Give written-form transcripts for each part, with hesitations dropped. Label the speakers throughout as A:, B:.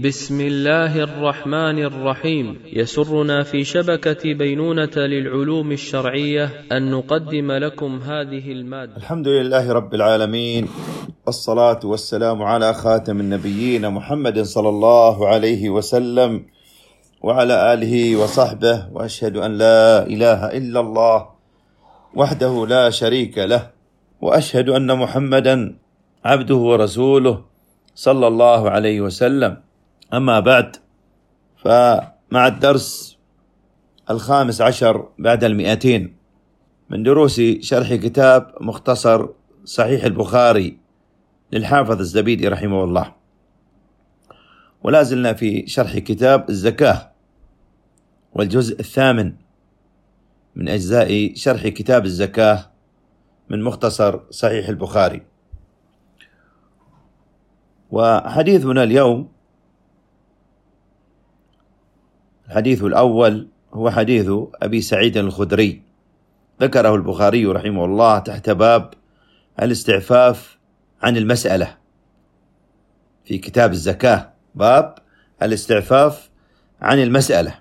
A: بسم الله الرحمن الرحيم. يسرنا في شبكة بينونة للعلوم الشرعية أن نقدم لكم هذه المادة.
B: الحمد لله رب العالمين، والصلاة والسلام على خاتم النبيين محمد صلى الله عليه وسلم وعلى آله وصحبه، وأشهد أن لا إله إلا الله وحده لا شريك له، وأشهد أن محمدا عبده ورسوله صلى الله عليه وسلم. أما بعد، فمع الدرس 15 بعد 200 من دروس شرح كتاب مختصر صحيح البخاري للحافظ الزبيدي رحمه الله، ولا زلنا في شرح كتاب الزكاة، والجزء 8 من أجزاء شرح كتاب الزكاة من مختصر صحيح البخاري. وحديثنا اليوم الحديث الأول هو حديث أبي سعيد الخدري، ذكره البخاري رحمه الله تحت باب الاستعفاف عن المسألة في كتاب الزكاة، باب الاستعفاف عن المسألة.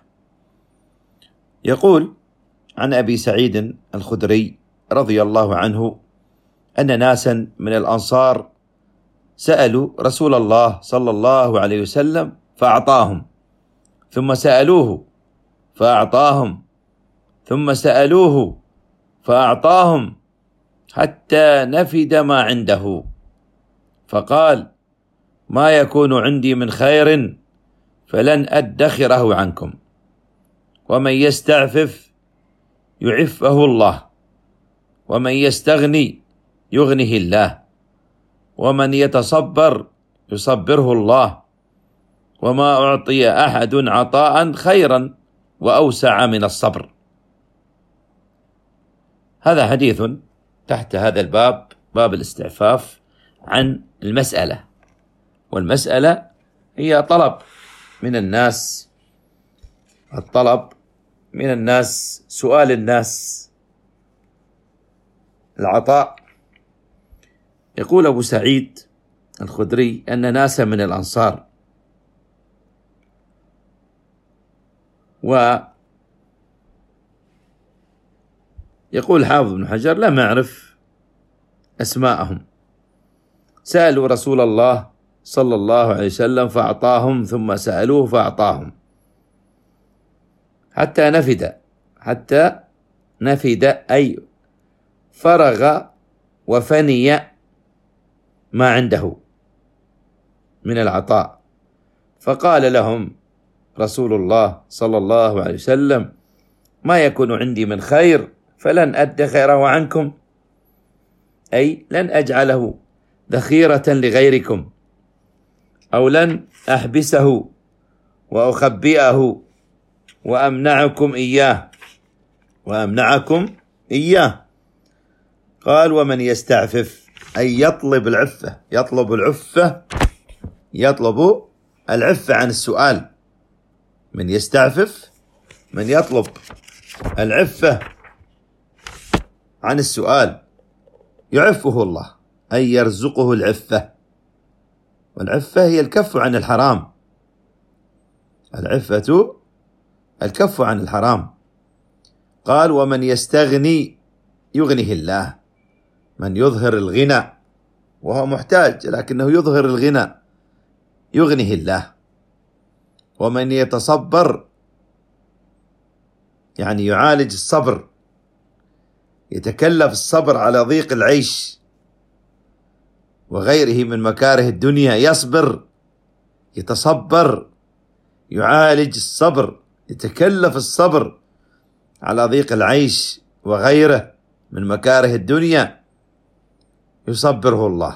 B: يقول عن أبي سعيد الخدري رضي الله عنه أن ناسا من الأنصار سألوا رسول الله صلى الله عليه وسلم فأعطاهم، ثم سألوه فأعطاهم، ثم سألوه فأعطاهم، حتى نفد ما عنده، فقال: ما يكون عندي من خير فلن أدخره عنكم، ومن يستعفف يعفه الله، ومن يستغني يغنه الله، ومن يتصبر يصبره الله، وما أعطي أحد عطاء خيرا وأوسع من الصبر. هذا حديث تحت هذا الباب، باب الاستعفاف عن المسألة. والمسألة هي طلب من الناس، الطلب من الناس، سؤال الناس، العطاء. يقول أبو سعيد الخدري أن ناسا من الأنصار، ويقول حافظ بن حجر لم أعرف أسماءهم، سألوا رسول الله صلى الله عليه وسلم فأعطاهم، ثم سألوه فأعطاهم، حتى نفد أي فرغ وفني ما عنده من العطاء. فقال لهم رسول الله صلى الله عليه وسلم: ما يكون عندي من خير فلن أدخره عنكم، أي لن أجعله ذخيرة لغيركم، أو لن أحبسه وأخبئه وأمنعكم إياه. قال: ومن يستعفف أي يطلب العفة عن السؤال. من يستعفف من يطلب العفة عن السؤال يعفه الله، أي يرزقه العفة. والعفة هي الكف عن الحرام، العفة الكف عن الحرام. قال: ومن يستغني يغنه الله، من يظهر الغنى وهو محتاج لكنه يظهر الغنى يغنه الله. ومن يتصبر يعني يعالج الصبر، يتكلف الصبر على ضيق العيش وغيره من مكاره الدنيا، يصبر، يتصبر، يعالج الصبر، يتكلف الصبر على ضيق العيش وغيره من مكاره الدنيا، يصبره الله،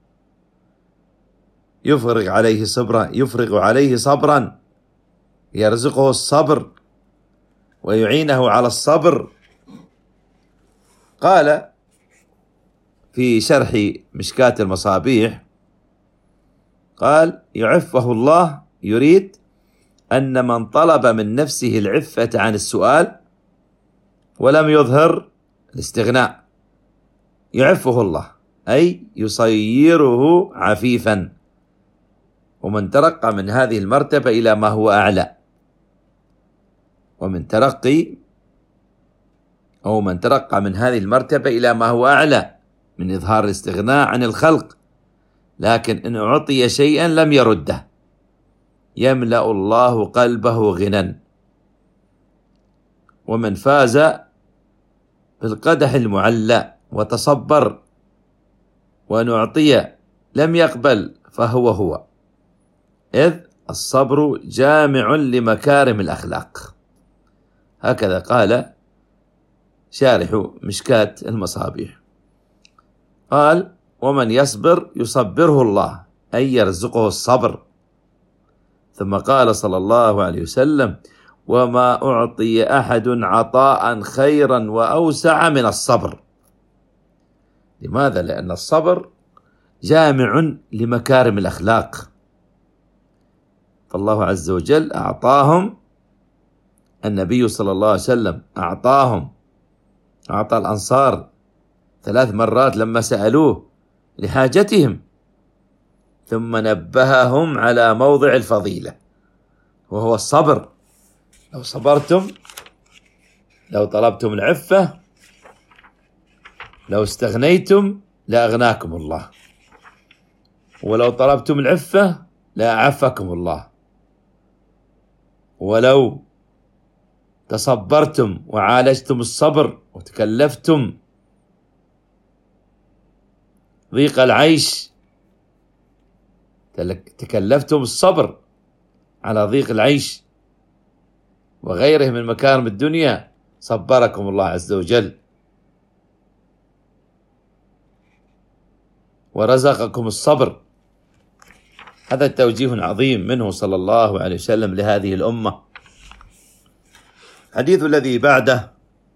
B: يفرغ عليه صبرا، يرزقه الصبر ويعينه على الصبر. قال في شرح مشكاة المصابيح، قال: يعفه الله، يريد أن من طلب من نفسه العفة عن السؤال ولم يظهر الاستغناء يعفه الله، أي يصيره عفيفا ومن ترقى من هذه المرتبة إلى ما هو أعلى، ومن ترقي أو من ترقى من هذه المرتبة إلى ما هو أعلى من إظهار الاستغناء عن الخلق، لكن إن أعطي شيئا لم يرده يملأ الله قلبه غنى. ومن فاز بالقدح المعلى وتصبر وأن أعطي لم يقبل فهو هو، إذ الصبر جامع لمكارم الأخلاق. هكذا قال شارح مشكاة المصابيح. قال: ومن يصبر يصبره الله، أي يرزقه الصبر. ثم قال صلى الله عليه وسلم: وما أعطي أحد عطاء خيرا وأوسع من الصبر. لماذا؟ لأن الصبر جامع لمكارم الأخلاق، فالله عز وجل أعطاهم، النبي صلى الله عليه وسلم أعطى الأنصار 3 مرات لما سألوه لحاجتهم، ثم نبههم على موضع الفضيلة وهو الصبر. لو صبرتم، لو طلبتم العفة، لو استغنيتم لأغناكم الله، ولو طلبتم العفة لأعفكم الله، ولو تصبرتم وعالجتم الصبر وتكلفتم ضيق العيش، تكلفتم الصبر على ضيق العيش وغيره من مكارم الدنيا، صبركم الله عز وجل ورزقكم الصبر. هذا توجيه عظيم منه صلى الله عليه وسلم لهذه الأمة. الحديث الذي بعده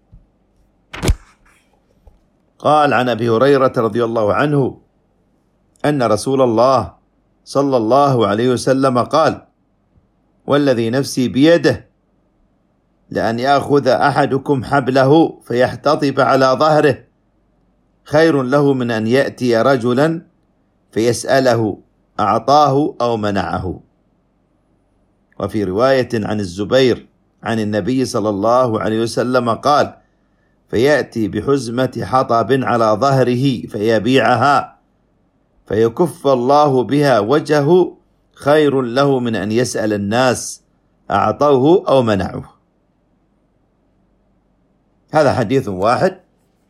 B: قال: عن أبي هريرة رضي الله عنه أن رسول الله صلى الله عليه وسلم قال: والذي نفسي بيده لأن يأخذ أحدكم حبله فيحتطب على ظهره خير له من أن يأتي رجلا فيسأله أعطاه أو منعه. وفي رواية عن الزبير عن النبي صلى الله عليه وسلم قال: فيأتي بحزمة حطب على ظهره فيبيعها فيكف الله بها وجهه خير له من أن يسأل الناس أعطوه أو منعوه. هذا حديث واحد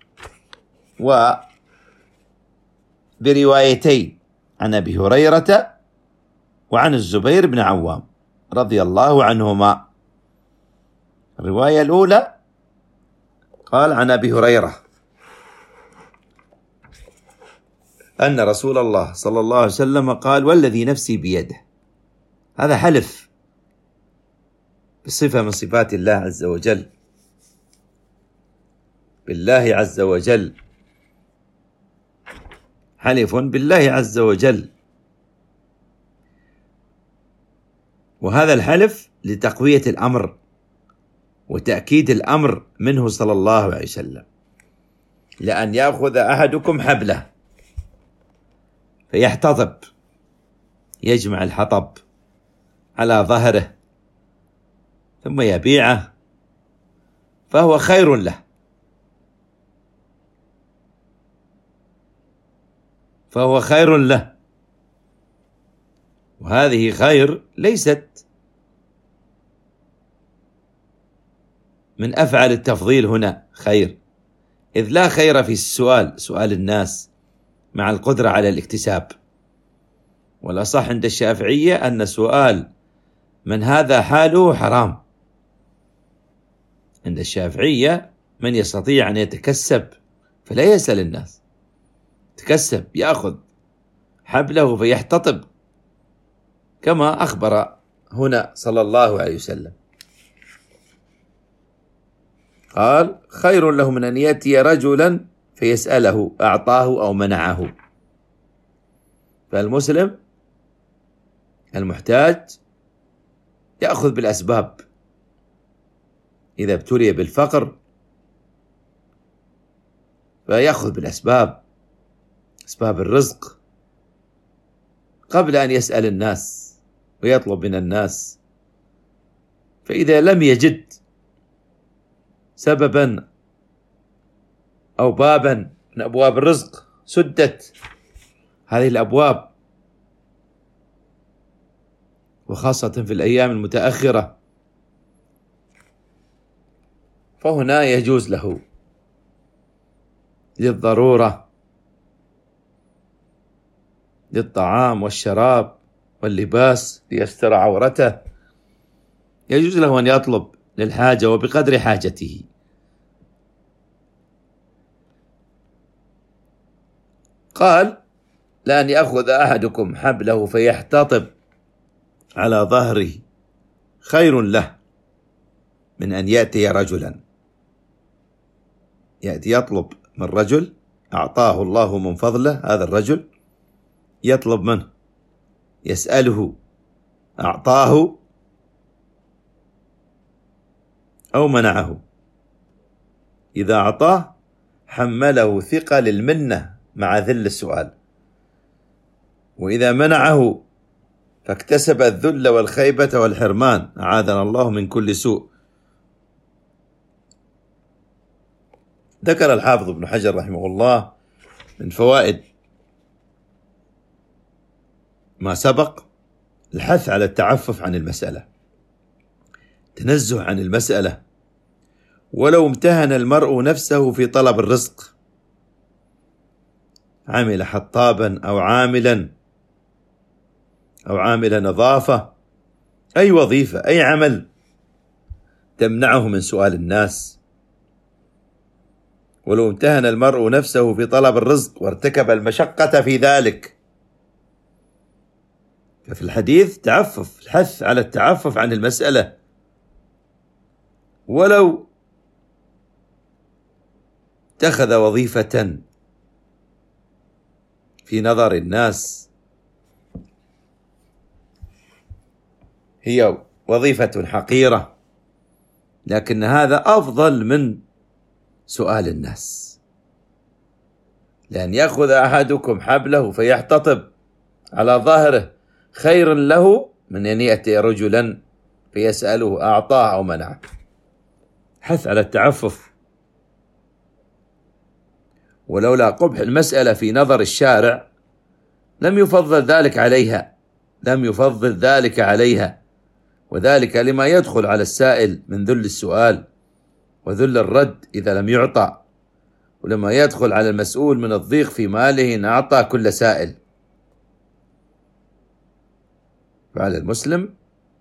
B: وبروايتين، عن أبي هريرة وعن الزبير بن عوام رضي الله عنهما. الرواية الأولى قال عن أبي هريرة أن رسول الله صلى الله عليه وسلم قال: والذي نفسي بيده. هذا حلف بصفة من صفات الله عز وجل، بالله عز وجل، حلف بالله عز وجل، وهذا الحلف لتقوية الأمر وتأكيد الأمر منه صلى الله عليه وسلم، لأن يأخذ أحدكم حبله فيحتطب، يجمع الحطب على ظهره ثم يبيعه فهو خير له، فهو خير له. وهذه خير ليست من أفعل التفضيل هنا خير، إذ لا خير في سؤال الناس مع القدرة على الاكتساب. والأصح عند الشافعية أن سؤال من هذا حاله حرام. عند الشافعية من يستطيع أن يتكسب فلا يسأل الناس، تكسب يأخذ حبله فيحتطب كما أخبر هنا صلى الله عليه وسلم. قال: خير له من أن يأتي رجلا فيسأله أعطاه أو منعه. فالمسلم المحتاج يأخذ بالأسباب، إذا ابتلي بالفقر فيأخذ بالأسباب، أسباب الرزق، قبل أن يسأل الناس ويطلب من الناس، فإذا لم يجد سببا أو بابا من أبواب الرزق سدت هذه الأبواب، وخاصة في الأيام المتأخرة، فهنا يجوز له للضرورة للطعام والشراب واللباس ليستر عورته، يجوز له أن يطلب للحاجة وبقدر حاجته. قال: لأن يأخذ أحدكم حبله فيحتطب على ظهره خير له من أن يأتي رجلا، يأتي يطلب من رجل أعطاه الله من فضله، هذا الرجل يطلب منه يسأله أعطاه أو منعه. إذا أعطاه حمله ثقل المنة مع ذل السؤال، وإذا منعه فاكتسب الذل والخيبة والحرمان، أعاذنا الله من كل سوء. ذكر الحافظ ابن حجر رحمه الله من فوائد ما سبق الحث على التعفف عن المسألة، تنزه عن المسألة، ولو امتهن المرء نفسه في طلب الرزق، عمل حطابا أو عامل نظافة، أي وظيفة أي عمل تمنعه من سؤال الناس، ولو امتهن المرء نفسه في طلب الرزق وارتكب المشقة في ذلك. ففي الحديث تعفف، الحث على التعفف عن المسألة، ولو اتخذ وظيفة في نظر الناس هي وظيفة حقيرة، لكن هذا أفضل من سؤال الناس. لأن يأخذ أحدكم حبله فيحتطب على ظهره خير له من أن يأتي رجلا فيسأله أعطاه أو منعه. حث على التعفف. ولولا قبح المسألة في نظر الشارع لم يفضل ذلك عليها، وذلك لما يدخل على السائل من ذل السؤال وذل الرد إذا لم يعطى، ولما يدخل على المسؤول من الضيق في ماله إن أعطى كل سائل. فعلى المسلم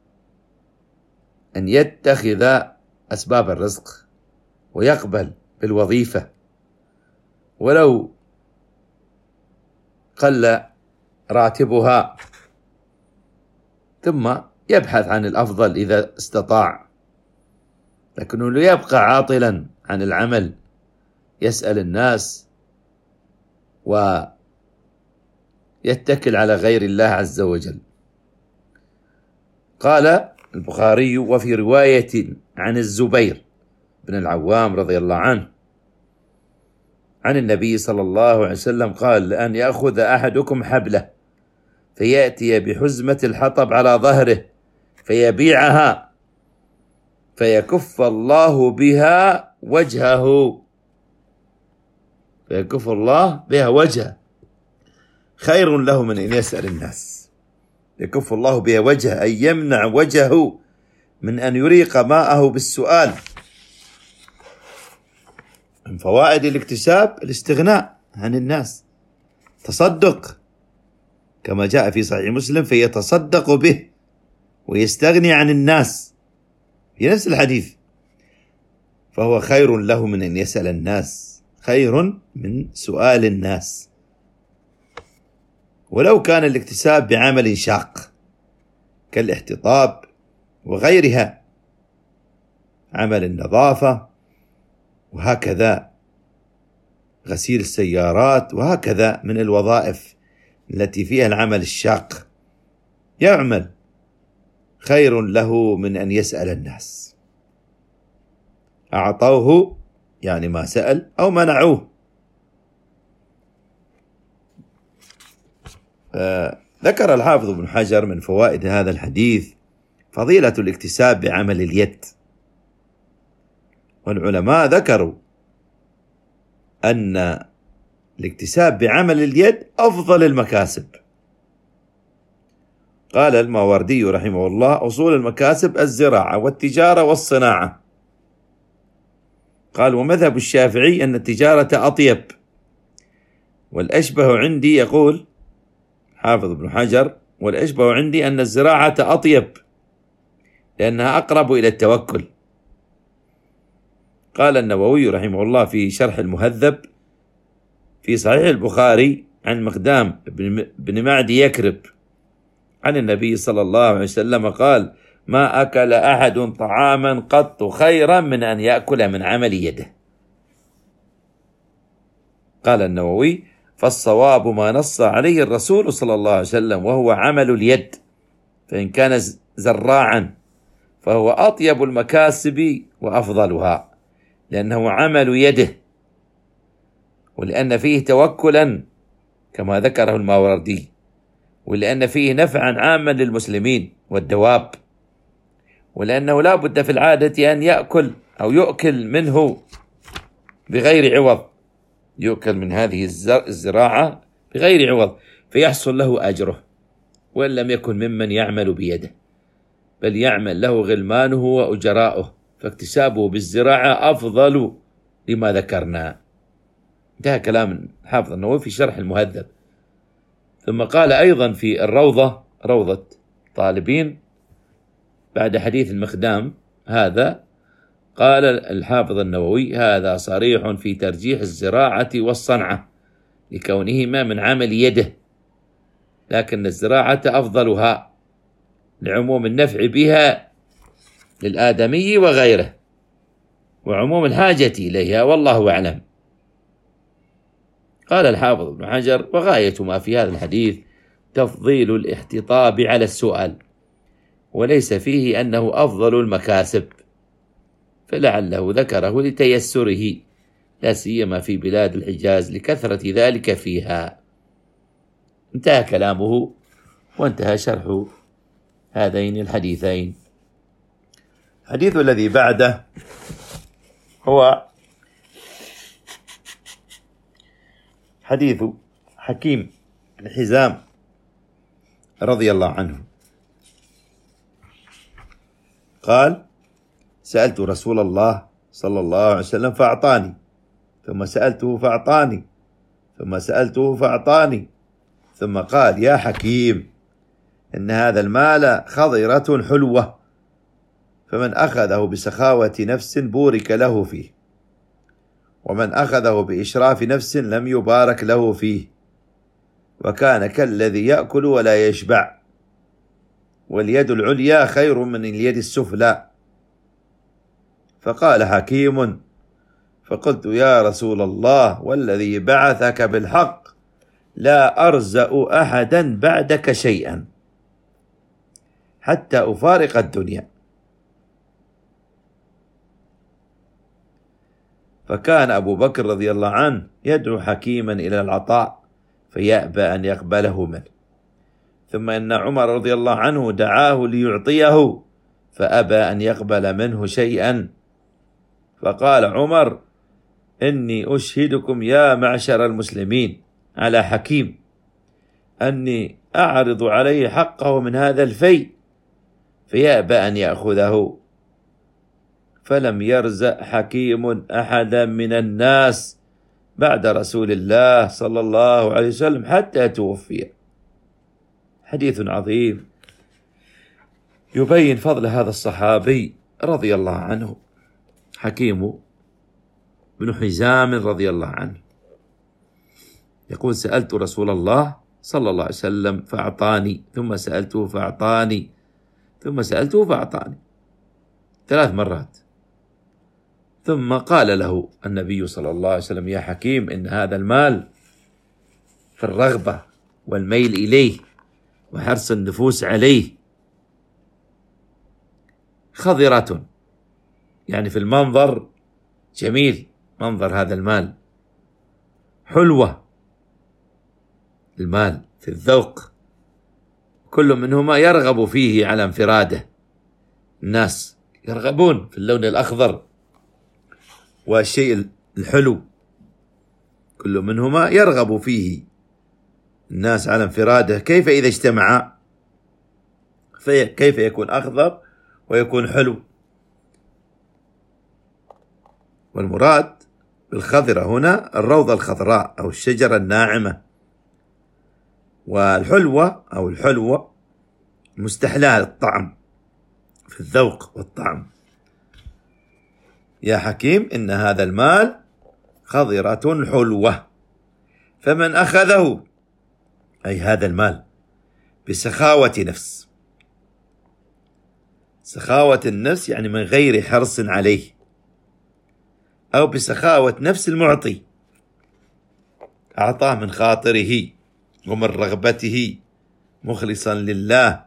B: أن يتخذ أسباب الرزق ويقبل بالوظيفة ولو قل راتبها، ثم يبحث عن الأفضل إذا استطاع، لكنه لا يبقى عاطلا عن العمل يسأل الناس ويتكل على غير الله عز وجل. قال البخاري: وفي رواية عن الزبير بن العوام رضي الله عنه عن النبي صلى الله عليه وسلم قال: لأن يأخذ أحدكم حبله فيأتي بحزمة الحطب على ظهره فيبيعها فيكف الله بها وجهه، خير له من أن يسأل الناس. يكف الله بها وجهه أي يمنع وجهه من أن يريق ماءه بالسؤال. من فوائد الاكتساب الاستغناء عن الناس، تصدق كما جاء في صحيح مسلم: فيتصدق به ويستغني عن الناس، في نفس الحديث. فهو خير له من أن يسأل الناس، خير من سؤال الناس. ولو كان الاكتساب بعمل شاق كالاحتطاب وغيرها، عمل النظافة وهكذا، غسيل السيارات وهكذا، من الوظائف التي فيها العمل الشاق، يعمل، خير له من أن يسأل الناس. أعطوه يعني ما سأل أو منعوه. ذكر الحافظ ابن حجر من فوائد هذا الحديث فضيلة الاكتساب بعمل اليد، والعلماء ذكروا أن الاكتساب بعمل اليد أفضل المكاسب. قال الماوردي رحمه الله: أصول المكاسب الزراعة والتجارة والصناعة. قال: ومذهب الشافعي أن التجارة أطيب، والأشبه عندي، يقول حافظ ابن حجر، والأشبه عندي أن الزراعة أطيب لأنها أقرب إلى التوكل. قال النووي رحمه الله في شرح المهذب في صحيح البخاري عن مقدام بن معدي يكرب عن النبي صلى الله عليه وسلم قال: ما أكل أحد طعاما قط خيرا من أن يأكل من عمل يده. قال النووي: فالصواب ما نص عليه الرسول صلى الله عليه وسلم، وهو عمل اليد، فإن كان زراعا فهو أطيب المكاسب وأفضلها، لأنه عمل يده، ولأن فيه توكلا كما ذكره الماوردي، ولأن فيه نفعا عاما للمسلمين والدواب، ولأنه لا بد في العادة أن يأكل أو يؤكل منه بغير عوض، يؤكل من هذه الزراعة بغير عوض فيحصل له أجره، وإن لم يكن ممن يعمل بيده، بل يعمل له غلمانه وأجراؤه، فاكتسابه بالزراعة أفضل لما ذكرنا. انتهى كلام حافظ النووي في شرح المهذب. ثم قال أيضا في الروضة، روضة طالبين، بعد حديث المقدام هذا، قال الحافظ النووي: هذا صريح في ترجيح الزراعة والصنعة لكونهما من عمل يده، لكن الزراعة أفضلها لعموم النفع بها للآدمي وغيره، وعموم الحاجة إليها، والله أعلم. قال الحافظ ابن حجر: وغاية ما في هذا الحديث تفضيل الاحتطاب على السؤال، وليس فيه أنه أفضل المكاسب، فلعله ذكره لتيسره، لا سيما في بلاد الحجاز لكثرة ذلك فيها. انتهى كلامه وانتهى شرح هذين الحديثين. الحديث الذي بعده هو حديث حكيم بن حزام رضي الله عنه قال: سألت رسول الله صلى الله عليه وسلم فأعطاني، ثم سألته فأعطاني، ثم سألته فأعطاني، ثم قال: يا حكيم، إن هذا المال خضرة حلوة، فمن أخذه بسخاوة نفس بورك له فيه، ومن أخذه بإشراف نفس لم يبارك له فيه، وكان كالذي يأكل ولا يشبع، واليد العليا خير من اليد السفلى. فقال حكيم: فقلت: يا رسول الله، والذي بعثك بالحق لا أرزأ أحدا بعدك شيئا حتى أفارق الدنيا. فكان أبو بكر رضي الله عنه يدعو حكيما إلى العطاء فيأبى أن يقبله منه، ثم إن عمر رضي الله عنه دعاه ليعطيه فأبى أن يقبل منه شيئا، فقال عمر: إني أشهدكم يا معشر المسلمين على حكيم أني أعرض عليه حقه من هذا الفيء فيأبى أن يأخذه. فلم يرزق حكيم أحدا من الناس بعد رسول الله صلى الله عليه وسلم حتى توفي. حديث عظيم يبين فضل هذا الصحابي رضي الله عنه، حكيم بن حزام رضي الله عنه، يقول: سألت رسول الله صلى الله عليه وسلم فأعطاني، ثم سألته فأعطاني، ثم سألته فأعطاني، 3 مرات. ثم قال له النبي صلى الله عليه وسلم: يا حكيم، إن هذا المال في الرغبة والميل إليه وحرص النفوس عليه خضرة، يعني في المنظر جميل، منظر هذا المال، حلوة المال في الذوق كل منهما يرغب فيه على انفراده. الناس يرغبون في اللون الأخضر والشيء الحلو، كل منهما يرغب فيه الناس على انفراده. كيف إذا اجتمعا؟ كيف يكون أخضر ويكون حلو؟ والمراد بالخضرة هنا الروضة الخضراء أو الشجرة الناعمة، والحلوة أو الحلوة مستحلاة الطعم في الذوق والطعم. يا حكيم إن هذا المال خضرة حلوة، فمن أخذه، أي هذا المال، بسخاوة نفس. سخاوة النفس يعني من غير حرص عليه، أو بسخاوة نفس المعطي، أعطاه من خاطره ومن رغبته مخلصا لله.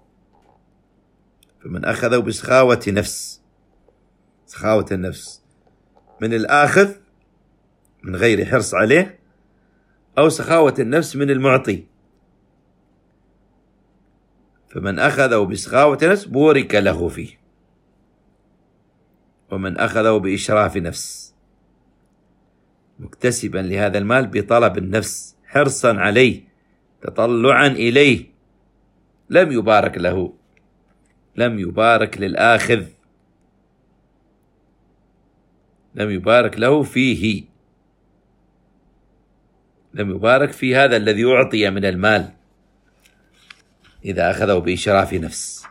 B: فمن أخذه بسخاوة نفس، سخاوة النفس من الآخذ من غير حرص عليه، أو سخاوة النفس من المعطي. فمن أخذه بسخاوة نفس بورك له فيه، ومن أخذه بإشراف نفس مكتسبا لهذا المال بطلب النفس حرصا عليه تطلعا إليه لم يبارك له، لم يبارك للآخذ، لم يبارك له فيه، لم يبارك في هذا الذي أعطي من المال إذا أخذه بإشراف نفس.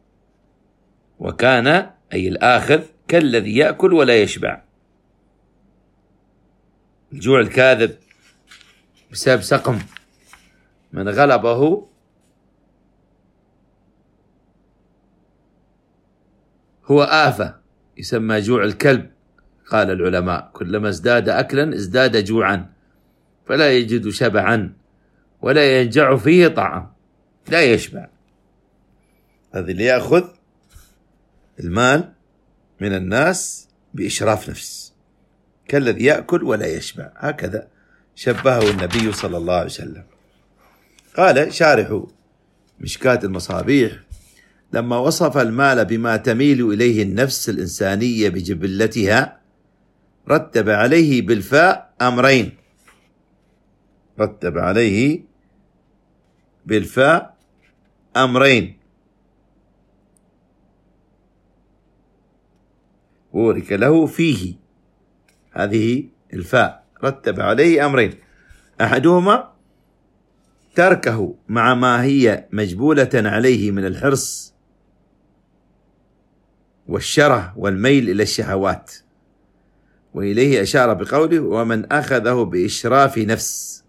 B: وكان أي الآخذ كالذي يأكل ولا يشبع. الجوع الكاذب بسبب سقم من غلبه هو آفة يسمى جوع الكلب. قال العلماء: كلما ازداد أكلا ازداد جوعا، فلا يجد شبعا ولا ينجع فيه طعام، لا يشبع. هذا اللي يأخذ المال من الناس بإشراف نفس، كالذي يأكل ولا يشبع، هكذا شبهه النبي صلى الله عليه وسلم. قال شارح مشكاة المصابيح: لما وصف المال بما تميل إليه النفس الإنسانية بجبلتها رتب عليه بالفاء أمرين، رتب عليه بالفاء أمرين: بورك له فيه. هذه الفاء رتب عليه أمرين: أحدهما تركه مع ما هي مجبولة عليه من الحرص والشره والميل إلى الشهوات، وإليه أشار بقوله: ومن أخذه بإشراف نفس.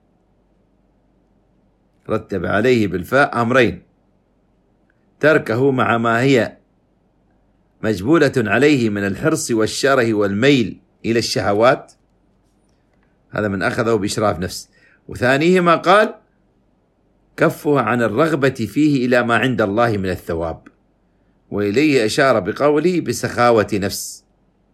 B: رتب عليه بالفاء أمرين: تركه مع ما هي مجبولة عليه من الحرص والشره والميل إلى الشهوات، هذا من أخذه بإشراف نفس. وثانيهما قال: كفه عن الرغبة فيه إلى ما عند الله من الثواب، وإليه أشار بقوله: بسخاوة نفس.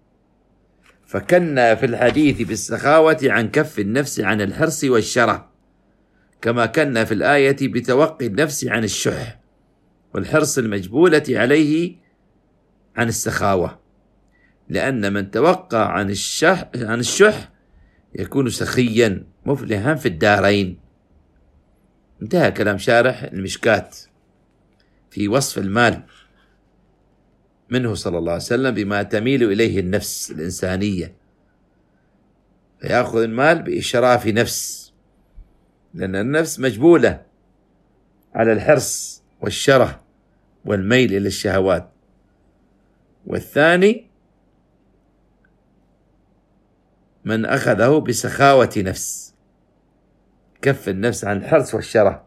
B: فكنا في الحديث بالسخاوة عن كف النفس عن الحرص والشره، كما كنا في الآية بتوقي النفس عن الشح والحرص المجبولة عليه عن السخاوة، لأن من توقع عن الشح يكون سخيا مفلحا في الدارين. انتهى كلام شارح المشكاة في وصف المال منه صلى الله عليه وسلم بما تميل إليه النفس الإنسانية، فيأخذ المال بإشراف نفس، لأن النفس مجبولة على الحرص والشره والميل إلى الشهوات. والثاني من أخذه بسخاوة نفس، كف النفس عن الحرص والشره،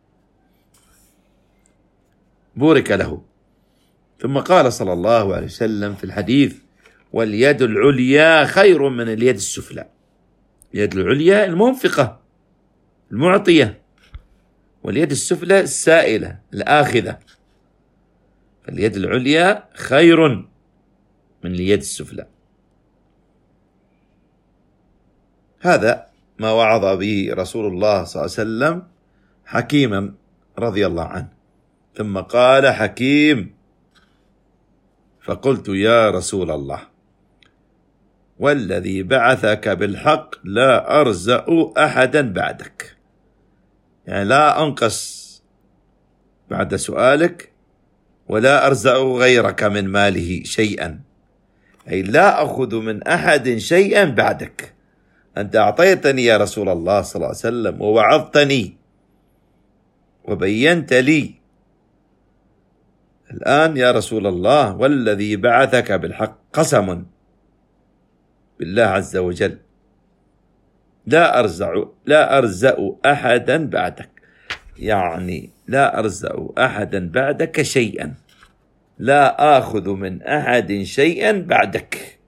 B: بورك له. ثم قال صلى الله عليه وسلم في الحديث: واليد العليا خير من اليد السفلى. اليد العليا المنفقة المعطية، واليد السفلى السائلة الآخذة، فاليد العليا خير من اليد السفلى. هذا ما وعظ به رسول الله صلى الله عليه وسلم حكيما رضي الله عنه، ثم قال حكيم. فقلت يا رسول الله والذي بعثك بالحق لا أرزأ أحدا بعدك، يعني لا أنقص بعد سؤالك ولا أرزأ غيرك من ماله شيئا، أي لا أخذ من أحد شيئا بعدك. أنت أعطيتني يا رسول الله صلى الله عليه وسلم ووعظتني وبينت لي، الآن يا رسول الله والذي بعثك بالحق قسم بالله عز وجل لا أرزأ أحدا بعدك، يعني لا أرزأ أحدا بعدك شيئا، لا آخذ من أحد شيئا بعدك.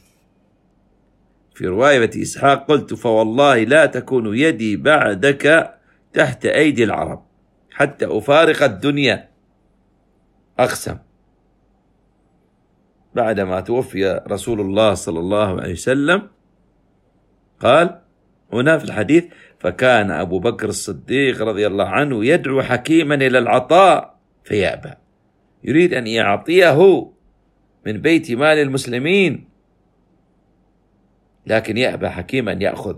B: في رواية إسحاق قلت فوالله لا تكون يدي بعدك تحت أيدي العرب حتى أفارق الدنيا. أقسم بعدما توفي رسول الله صلى الله عليه وسلم. قال هنا في الحديث فكان أبو بكر الصديق رضي الله عنه يدعو حكيما إلى العطاء فيأبى، يريد أن يعطيه من بيت مال المسلمين، لكن يأبى حكيم أن يأخذ،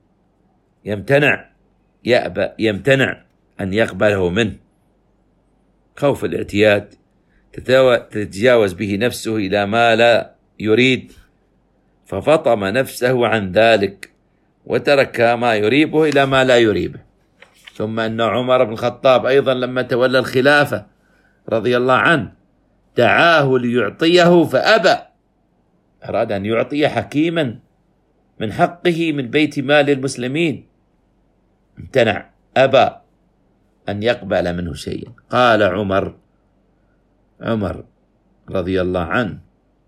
B: يمتنع أن يقبله منه، خوف الاعتياد تتجاوز به نفسه إلى ما لا يريد، ففطم نفسه عن ذلك وترك ما يريبه إلى ما لا يريبه. ثم أن عمر بن الخطاب أيضا لما تولى الخلافة رضي الله عنه دعاه ليعطيه فأبى، أراد أن يعطي حكيما من حقه من بيت مال المسلمين، امتنع، أبى أن يقبل منه شيئا. قال عمر رضي الله عنه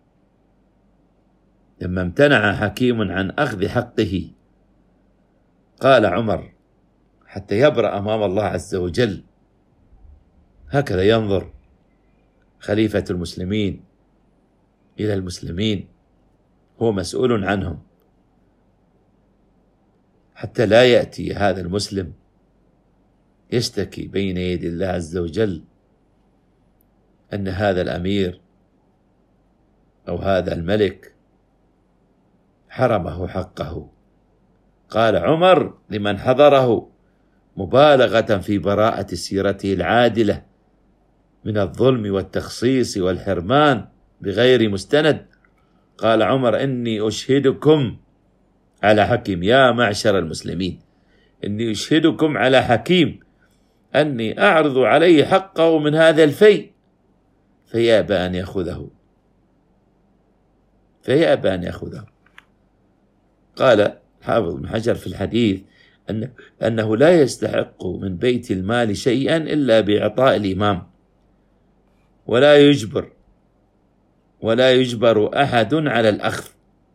B: لما امتنع حكيم عن أخذ حقه، قال عمر حتى يبرأ أمام الله عز وجل، هكذا ينظر خليفة المسلمين إلى المسلمين، هو مسؤول عنهم، حتى لا يأتي هذا المسلم يشتكي بين يدي الله عز وجل أن هذا الأمير أو هذا الملك حرمه حقه. قال عمر لمن حضره مبالغة في براءة سيرته العادلة من الظلم والتخصيص والحرمان بغير مستند، قال عمر إني أشهدكم على حكيم يا معشر المسلمين، إني أشهدكم على حكيم أني أعرض عليه حقه من هذا الفيء فيأبى أن يأخذه. قال حافظ بن حجر في الحديث أنه لا يستحق من بيت المال شيئا إلا بإعطاء الإمام، ولا يجبر أحد على الأخذ،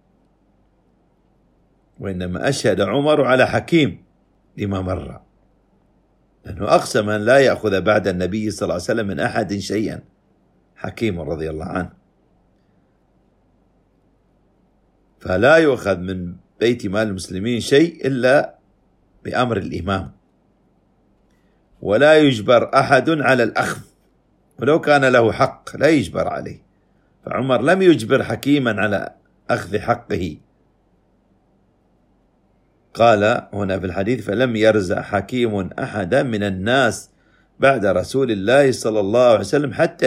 B: وإنما أشهد عمر على حكيم لما مر، لأنه أقسم أن لا يأخذ بعد النبي صلى الله عليه وسلم من أحد شيئا، حكيم رضي الله عنه، فلا يؤخذ من بيت مال المسلمين شيء إلا بأمر الإمام، ولا يجبر أحد على الأخذ، ولو كان له حق لا يجبر عليه، فعمر لم يجبر حكيما على أخذ حقه. قال هنا في الحديث فلم يرزع حكيم أحدا من الناس بعد رسول الله صلى الله عليه وسلم حتى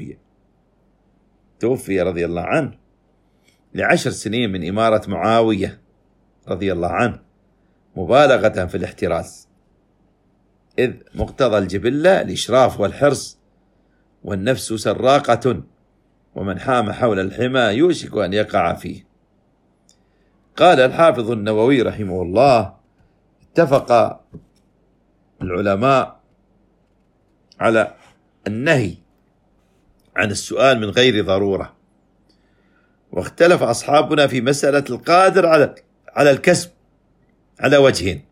B: توفي رضي الله عنه ل10 سنين من إمارة معاوية رضي الله عنه، مبالغة في الاحتراس، إذ مقتضى الجبلة الإشراف والحرص، والنفس سراقة، ومن حام حول الحمى يوشك أن يقع فيه. قال الحافظ النووي رحمه الله اتفق العلماء على النهي عن السؤال من غير ضرورة، واختلف أصحابنا في مسألة القادر على الكسب على وجهين: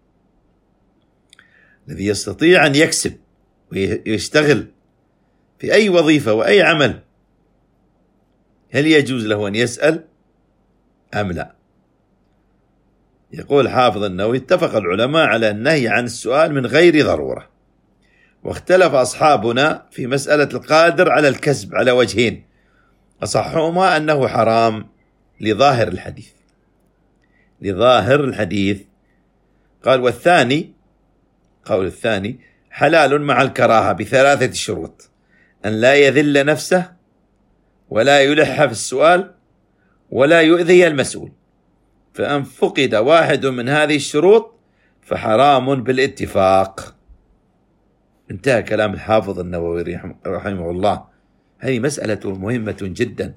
B: الذي يستطيع أن يكسب ويشتغل في أي وظيفة وأي عمل، هل يجوز له أن يسأل أم لا؟ يقول حافظ النووي اتفق العلماء على النهي عن السؤال من غير ضرورة، واختلف أصحابنا في مسألة القادر على الكسب على وجهين، أصحهما أنه حرام لظاهر الحديث. قال والثاني، قول الثاني، حلال مع الكراهة ب3 شروط: أن لا يذل نفسه، ولا يلح في السؤال، ولا يؤذي المسؤول. فإن فقد واحد من هذه الشروط فحرام بالاتفاق. انتهى كلام الحافظ النووي رحمه الله. هذه مسألة مهمة جدا.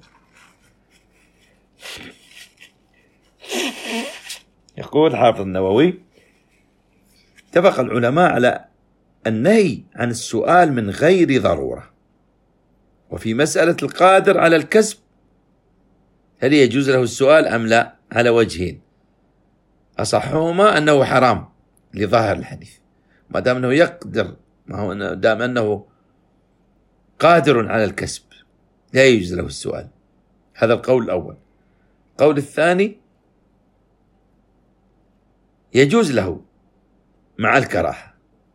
B: يقول الحافظ النووي: اتفق العلماء على النهي عن السؤال من غير ضرورة. وفي مسألة القادر على الكسب هل يجوز له السؤال أم لا؟ على وجهين، أصحهما أنه حرام لظاهر الحديث، ما دام أنه يقدر، ما دام أنه قادر على الكسب لا يجوز له السؤال. هذا القول الأول. القول الثاني: يجوز له مع الكراهة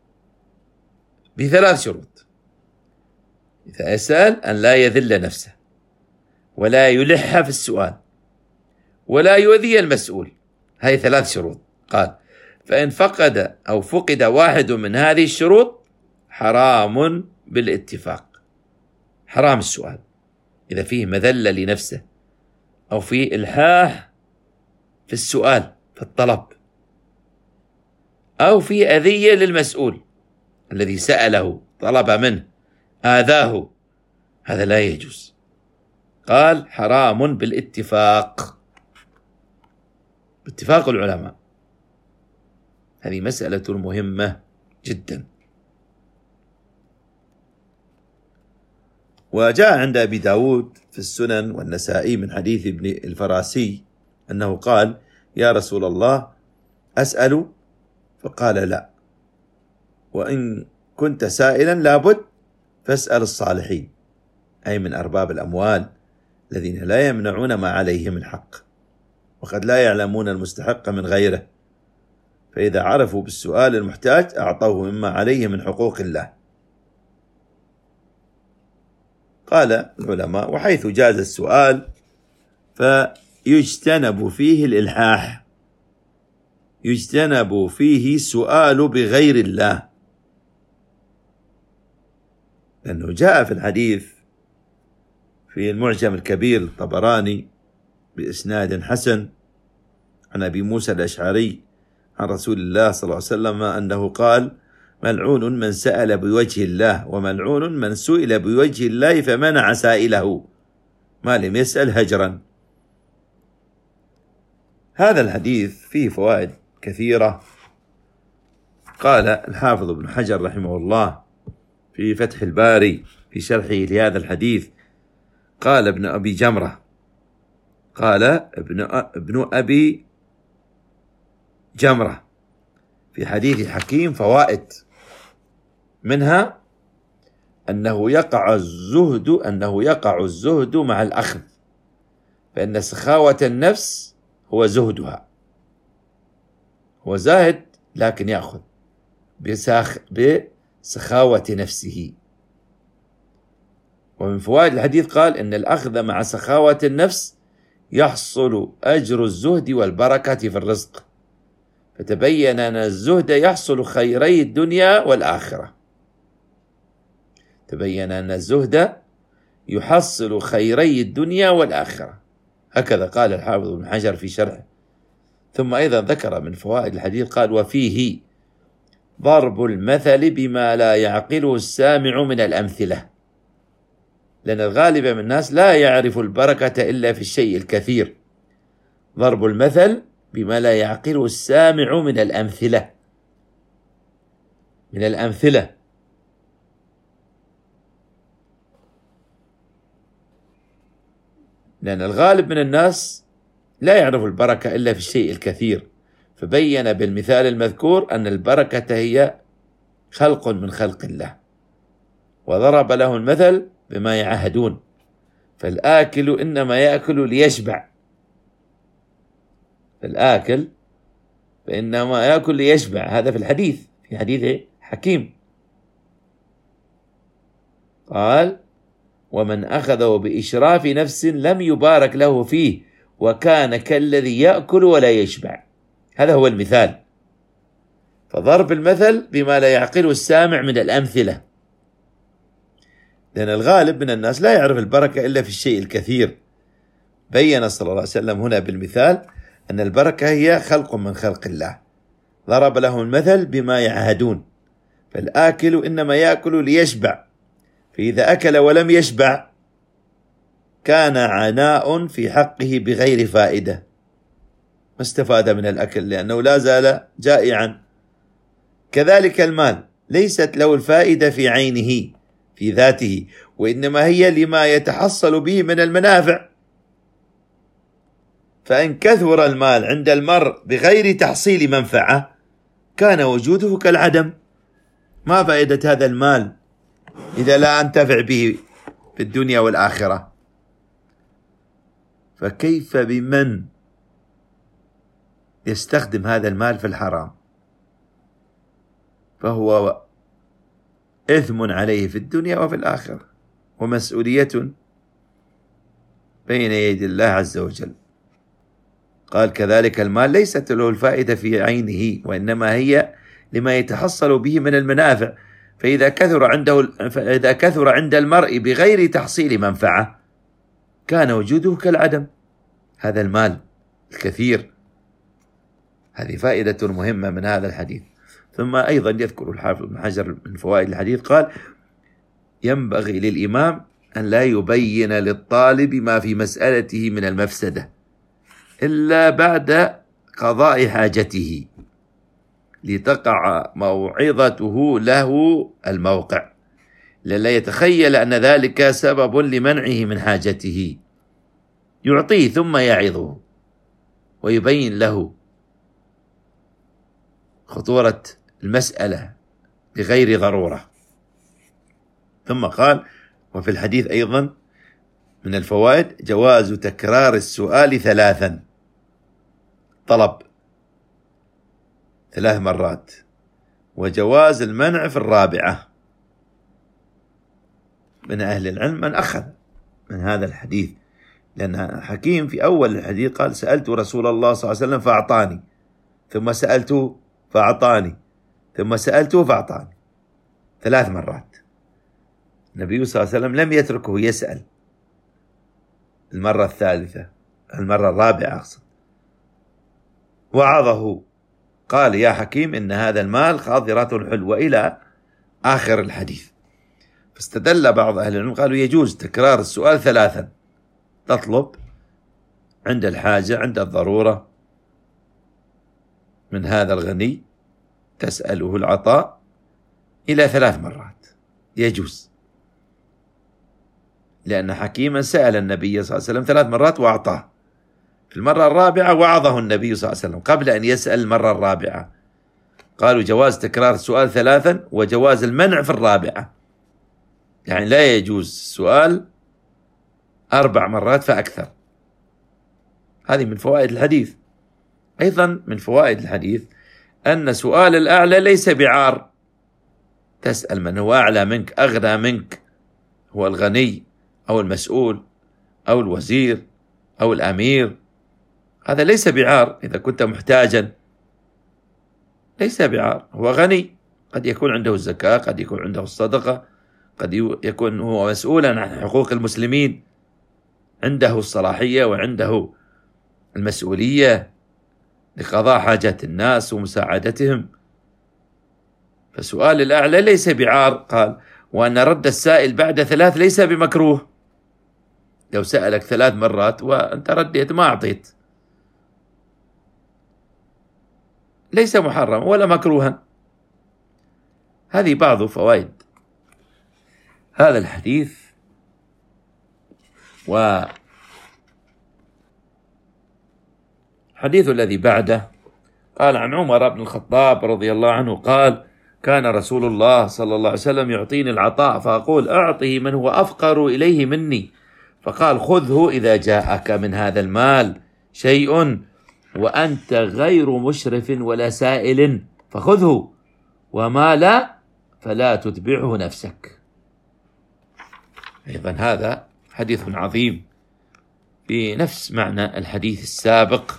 B: ب3 شروط: إذا يسأل أن لا يذل نفسه، ولا يلح في السؤال، ولا يؤذي المسؤول. هذه 3 شروط. قال: فإن فقد واحد من هذه الشروط حرام بالاتفاق. حرام السؤال إذا فيه مذلة لنفسه، أو فيه إلحاح في السؤال في الطلب، أو فيه أذية للمسؤول الذي سأله، طلب منه، آذاه، هذا لا يجوز. قال: حرام بالاتفاق، باتفاق العلماء. هذه مسألة مهمة جدا. وجاء عند أبي داود في السنن والنسائي من حديث ابن الفراسي أنه قال: يا رسول الله، أسأل؟ فقال: لا، وإن كنت سائلا لابد فاسأل الصالحين، أي من أرباب الأموال الذين لا يمنعون ما عليهم الحق، وقد لا يعلمون المستحق من غيره، فإذا عرفوا بالسؤال المحتاج أعطوه مما عليه من حقوق الله. قال العلماء: وحيث جاز السؤال فيجتنب فيه الإلحاح، يجتنب فيه سؤال بغير الله، لأنه جاء في الحديث في المعجم الكبير الطبراني بإسناد حسن عن أبي موسى الأشعري عن رسول الله صلى الله عليه وسلم أنه قال: ملعون من سأل بوجه الله، وملعون من سئل بوجه الله فمنع سائله، ما لم يسأل هجرا. هذا الحديث فيه فوائد كثيرة. قال الحافظ ابن حجر رحمه الله في فتح الباري في شرحه لهذا الحديث، قال ابن أبي جمرة، قال ابن أبي جمرة في حديث حكيم فوائد، منها أنه يقع الزهد مع الأخذ، فإن سخاوة النفس هو زهدها. هو زاهد لكن يأخذ بسخاوة نفسه. ومن فوائد الحديث قال: إن الأخذ مع سخاوة النفس يحصل أجر الزهد والبركة في الرزق، فتبين أن الزهد يحصل خيري الدنيا والآخرة. تبين أن الزهد يحصل خيري الدنيا والآخرة، هكذا قال الحافظ ابن حجر في شرحه. ثم أيضا ذكر من فوائد الحديث قال: وفيه ضرب المثل بما لا يعقله السامع من الأمثلة، لأن الغالب من الناس لا يعرف البركة إلا في الشيء الكثير. ضرب المثل بما لا يعقله السامع من الأمثلة، لأن الغالب من الناس لا يعرف البركة إلا في الشيء الكثير، فبين بالمثال المذكور أن البركة هي خلق من خلق الله، وضرب له المثل بما يعهدون، فالآكل إنما يأكل ليشبع، فالآكل فإنما يأكل ليشبع، هذا في الحديث، في حديث حكيم. قال: ومن أخذه بإشراف نفس لم يبارك له فيه وكان كالذي يأكل ولا يشبع. هذا هو المثال، فضرب المثل بما لا يعقله السامع من الأمثلة، لأن الغالب من الناس لا يعرف البركة إلا في الشيء الكثير. بين صلى الله عليه وسلم هنا بالمثال أن البركة هي خلق من خلق الله، ضرب لهم المثل بما يعهدون، فالآكل إنما يأكل ليشبع، فإذا أكل ولم يشبع كان عناء في حقه بغير فائدة، ما استفاد من الأكل لأنه لا زال جائعا. كذلك المال ليست له الفائدة في عينه في ذاته، وإنما هي لما يتحصل به من المنافع، فإن كثر المال عند المرء بغير تحصيل منفعة كان وجوده كالعدم. ما فائدة هذا المال إذا لا أنتفع به في الدنيا والآخرة؟ فكيف بمن يستخدم هذا المال في الحرام؟ فهو إثم عليه في الدنيا وفي الآخرة، ومسؤولية بين يدي الله عز وجل. قال: كذلك المال ليست له الفائدة في عينه، وإنما هي لما يتحصل به من المنافع، فإذا كثر عند المرء بغير تحصيل منفعة كان وجوده كالعدم. هذا المال الكثير، هذه فائدة مهمة من هذا الحديث. ثم أيضا يذكر الحافظ ابن حجر من فوائد الحديث قال: ينبغي للإمام أن لا يبين للطالب ما في مسألته من المفسدة إلا بعد قضاء حاجته، لتقع موعظته له الموقع، لئلا يتخيل أن ذلك سبب لمنعه من حاجته. يعطيه ثم يعظه ويبين له خطورة المسألة بغير ضرورة. ثم قال: وفي الحديث أيضا من الفوائد جواز تكرار السؤال 3، طلب 3 مرات، وجواز المنع في 4. من أهل العلم من أخذ من هذا الحديث، لأن حكيم في أول الحديث قال: سألت رسول الله صلى الله عليه وسلم فأعطاني، ثم سألته فأعطاني، ثم سألته فأعطاني، 3 مرات. النبي صلى الله عليه وسلم لم يتركه يسأل المرة الثالثة، المرة الرابعة أقصد، وعظه، قال: يا حكيم إن هذا المال خاضرة حلوة، إلى آخر الحديث. فاستدل بعض أهل العلم قالوا يجوز تكرار السؤال 3، تطلب عند الحاجة عند الضرورة من هذا الغني، تسأله العطاء إلى 3 مرات يجوز، لأن حكيما سأل النبي صلى الله عليه وسلم 3 مرات وأعطاه، في المرة الرابعة وعظه النبي صلى الله عليه وسلم قبل أن يسأل المرة الرابعة. قالوا جواز تكرار السؤال 3 وجواز المنع في 4، يعني لا يجوز السؤال 4 مرات فأكثر. هذه من فوائد الحديث. أيضا من فوائد الحديث أن سؤال الأعلى ليس بعار، تسأل من هو أعلى منك أغنى منك، هو الغني أو المسؤول أو الوزير أو الأمير، هذا ليس بعار. إذا كنت محتاجا ليس بعار، هو غني، قد يكون عنده الزكاة، قد يكون عنده الصدقة، قد يكون هو مسؤولا عن حقوق المسلمين، عنده الصلاحية وعنده المسؤولية لقضاء حاجات الناس ومساعدتهم. فسؤال الأعلى ليس بعار. قال: وأن رد السائل بعد 3 ليس بمكروه. لو سألك 3 مرات وأنت رديت ما أعطيت، ليس محرم ولا مكروها. هذه بعض فوائد هذا الحديث. وحديث الذي بعده قال: عن عمر بن الخطاب رضي الله عنه قال: كان رسول الله صلى الله عليه وسلم يعطيني العطاء فأقول: أعطه من هو أفقر إليه مني، فقال: خذه إذا جاءك من هذا المال شيء وأنت غير مشرف ولا سائل فخذه، وما لا فلا تتبعه نفسك. أيضا هذا حديث عظيم بنفس معنى الحديث السابق.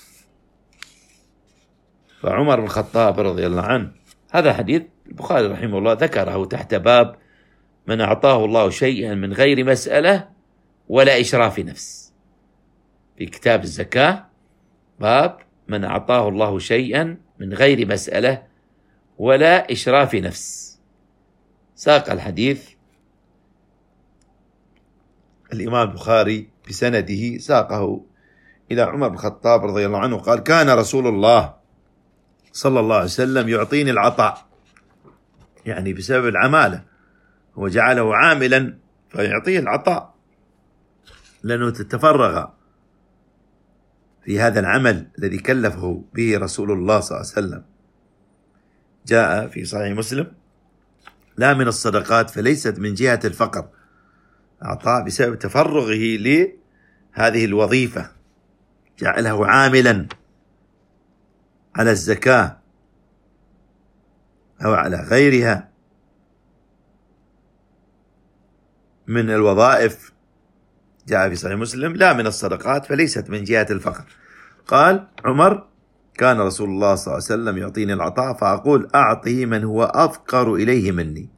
B: فعمر بن الخطاب رضي الله عنه، هذا حديث البخاري رحمه الله ذكره تحت باب من أعطاه الله شيئا من غير مسألة ولا إشراف نفس، في كتاب الزكاة باب من أعطاه الله شيئا من غير مسألة ولا إشراف نفس. ساق الحديث الإمام البخاري بسنده، ساقه إلى عمر بن الخطاب رضي الله عنه قال: كان رسول الله صلى الله عليه وسلم يعطيني العطاء، يعني بسبب العمالة، وجعله عاملا فيعطيه العطاء لأنه تتفرغ في هذا العمل الذي كلفه به رسول الله صلى الله عليه وسلم. جاء في صحيح مسلم: لا من الصدقات فليست من جهة الفقر، أعطاه بسبب تفرغه لهذه الوظيفة، جعله عاملا على الزكاة أو على غيرها من الوظائف. جاء في صحيح مسلم: لا من الصدقات فليست من جهة الفقر. قال عمر: كان رسول الله صلى الله عليه وسلم يعطيني العطاء فأقول: أعطه من هو أفقر إليه مني،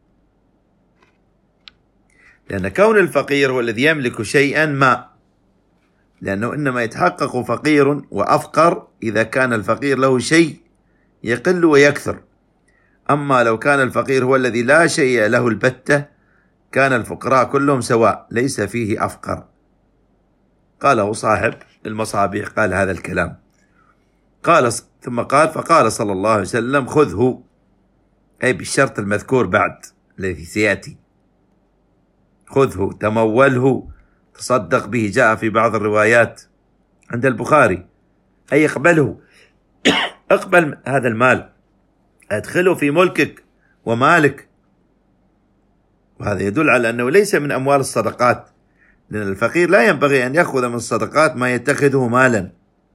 B: لأن كون الفقير هو الذي يملك شيئا ما، لأنه إنما يتحقق فقير وأفقر إذا كان الفقير له شيء يقل ويكثر. أما لو كان الفقير هو الذي لا شيء له البتة كان الفقراء كلهم سواء، ليس فيه أفقر. قاله صاحب المصابيح، قال هذا الكلام. ثم قال: فقال صلى الله عليه وسلم: خذه، أي بالشرط المذكور بعد الذي سيأتي، خذه تموله تصدق به. جاء في بعض الروايات عند البخاري: أي اقبله، اقبل هذا المال، ادخله في ملكك ومالك. وهذا يدل على أنه ليس من أموال الصدقات، لأن الفقير لا ينبغي أن يأخذ من الصدقات ما يتخذه مالا.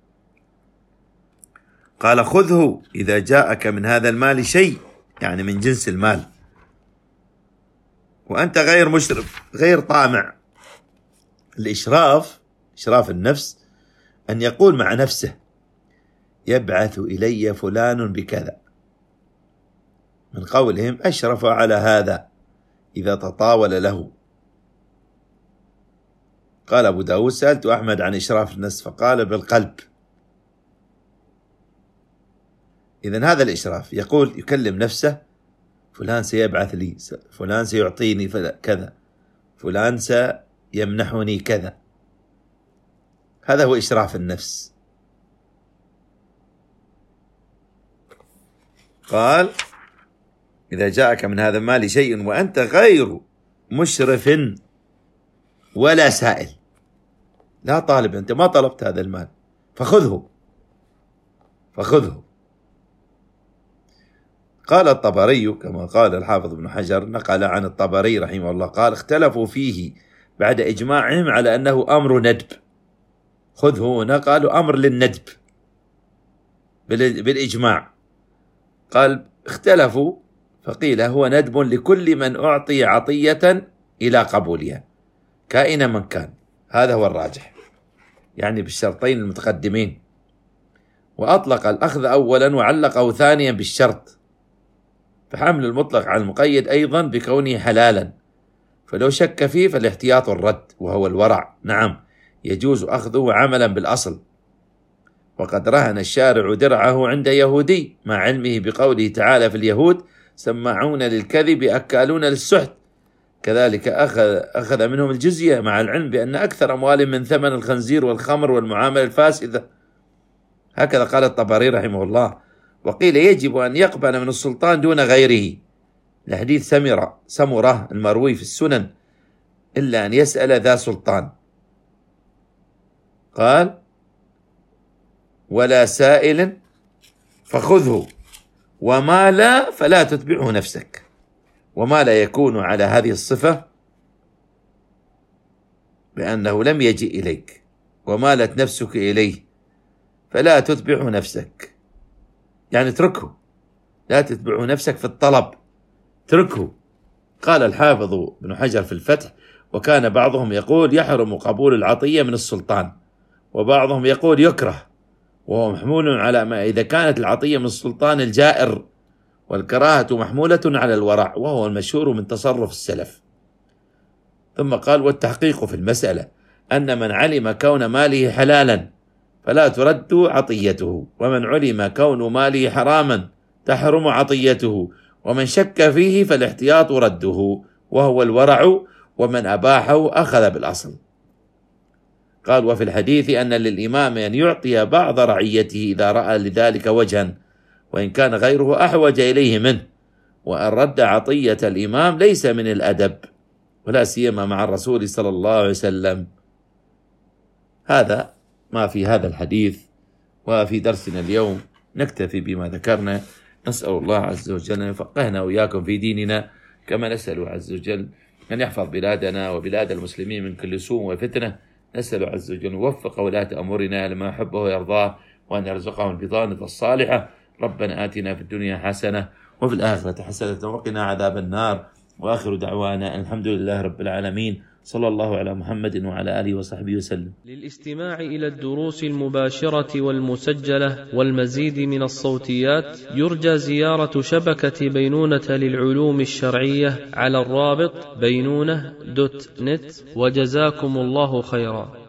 B: قال: خذه إذا جاءك من هذا المال شيء، يعني من جنس المال، وأنت غير مشرف غير طامع. الإشراف، إشراف النفس، أن يقول مع نفسه: يبعث إلي فلان بكذا، من قولهم أشرف على هذا إذا تطاول له. قال أبو داود: سألت أحمد عن إشراف النفس فقال: بالقلب. إذن هذا الإشراف، يقول يكلم نفسه: فلان سيبعث لي، فلان سيعطيني كذا، فلان سيمنحني كذا. هذا هو إشراف النفس. قال: إذا جاءك من هذا المال شيء وأنت غير مشرف ولا سائل، لا طالب، أنت ما طلبت هذا المال، فخذه. قال الطبري كما قال الحافظ ابن حجر، نقل عن الطبري رحمه الله قال: اختلفوا فيه بعد إجماعهم على أنه أمر ندب. خذه هنا قالوا أمر للندب بالإجماع. قال: اختلفوا فقيل هو ندب لكل من أعطي عطية إلى قبولها كائن من كان. هذا هو الراجح، يعني بالشرطين المتقدمين. وأطلق الأخذ أولا وعلقه ثانيا بالشرط، فحمل المطلق على المقيد أيضا بكونه حلالا، فلو شك فيه فالاحتياط الرد وهو الورع. نعم، يجوز أخذه عملا بالأصل. وقد رهن الشارع درعه عند يهودي مع علمه بقوله تعالى في اليهود: سماعون للكذب أكالون للسحت. كذلك أخذ منهم الجزية مع العلم بأن أكثر أموالهم من ثمن الخنزير والخمر والمعاملة الفاسدة. هكذا قال الطبري رحمه الله. وقيل يجب أن يقبل من السلطان دون غيره، لحديث سمرة المروي في السنن: إلا أن يسأل ذا سلطان. قال: ولا سائل فخذه، وما لا فلا تتبعه نفسك. وما لا يكون على هذه الصفة بأنه لم يجي إليك ومالت نفسك إليه فلا تتبعه نفسك، يعني اتركه، لا تتبعه نفسك في الطلب، اتركه. قال الحافظ ابن حجر في الفتح: وكان بعضهم يقول يحرم قبول العطية من السلطان، وبعضهم يقول يكره، وهو محمول على ما إذا كانت العطية من السلطان الجائر، والكراهة محمولة على الورع، وهو المشهور من تصرف السلف. ثم قال: والتحقيق في المسألة أن من علم كون ماله حلالا فلا ترد عطيته، ومن علم كون ماله حراما تحرم عطيته، ومن شك فيه فالاحتياط رده، وهو الورع، ومن أباحه أخذ بالأصل. قال: وفي الحديث أن للإمام أن يعطي بعض رعيته إذا رأى لذلك وجها، وإن كان غيره أحوج إليه منه، وأن رد عطية الإمام ليس من الأدب، ولا سيما مع الرسول صلى الله عليه وسلم. هذا ما في هذا الحديث. وفي درسنا اليوم نكتفي بما ذكرنا. نسأل الله عز وجل أن يفقهنا وإياكم في ديننا، كما نسأل عز وجل أن يحفظ بلادنا وبلاد المسلمين من كل سوء وفتنة. نسأل عز وجل أن يوفق ولاة أمورنا لما يحبه ويرضاه، وأن يرزقهم البطانة الصالحة. ربنا آتنا في الدنيا حسنة وفي الآخرة حسنة وقنا عذاب النار. وآخر دعوانا الحمد لله رب العالمين، صلى الله على محمد وعلى آله وصحبه وسلم.
A: للاستماع إلى الدروس المباشرة والمسجلة والمزيد من الصوتيات يرجى زيارة شبكة بينونة للعلوم الشرعية على الرابط بينونة.net. وجزاكم الله خيرا.